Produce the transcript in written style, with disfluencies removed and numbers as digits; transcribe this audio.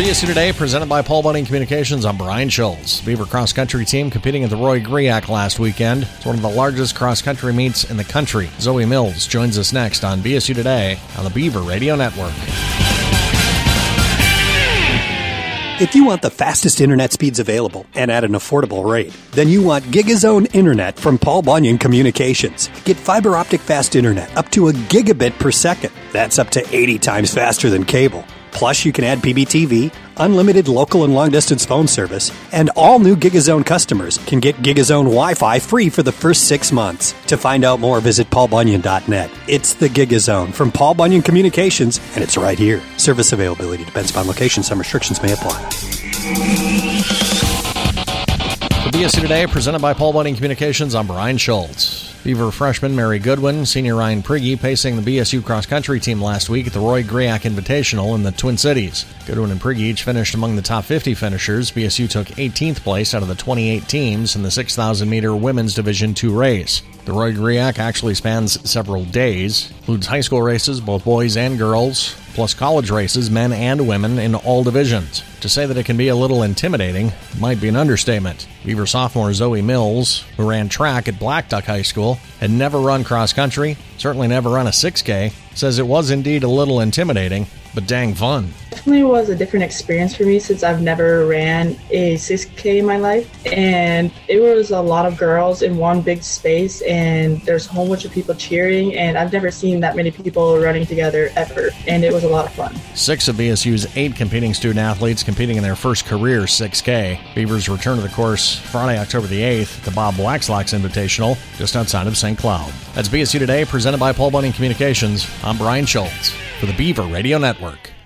BSU Today, presented by Paul Bunyan Communications. I'm Brian Schultz. Beaver cross-country team competing at the Roy Griak last weekend. It's one of the largest cross-country meets in the country. Zoe Mills joins us next on BSU Today on the Beaver Radio Network. If you want the fastest internet speeds available and at an affordable rate, then you want GigaZone Internet from Paul Bunyan Communications. Get fiber optic fast internet up to a gigabit per second. That's up to 80 times faster than cable. Plus, you can add PBTV, unlimited local and long-distance phone service, and all new GigaZone customers can get GigaZone Wi-Fi free for the first 6 months. To find out more, visit paulbunyan.net. It's the GigaZone from Paul Bunyan Communications, and it's right here. Service availability depends upon location. Some restrictions may apply. The BSU Today, presented by Paul Bunyan Communications. I'm Brian Schultz. Beaver freshman Mary Goodwin, senior Ryan Prigge pacing the BSU cross-country team last week at the Roy Griak Invitational in the Twin Cities. Goodwin and Prigge each finished among the top 50 finishers. BSU took 18th place out of the 28 teams in the 6,000-meter women's Division II race. The Roy Griak actually spans several days, includes high school races, both boys and girls, plus college races, men and women, in all divisions. To say that it can be a little intimidating might be an understatement. Beaver sophomore Zoe Mills, who ran track at Black Duck High School, had never run cross-country, certainly never run a 6K, says it was indeed a little intimidating, but dang fun. Definitely was a different experience for me since I've never ran a 6K in my life, and it was a lot of girls in one big space, and there's a whole bunch of people cheering, and I've never seen that many people running together ever, and it was a lot of fun. 6 of BSU's 8 competing student-athletes competing in their first career 6K. Beavers return to the course Friday, October the 8th at the Bob Blackslocks Invitational just outside of St. Cloud. That's BSU Today, presented by Paul Bunyan Communications. I'm Brian Schultz for the Beaver Radio Network.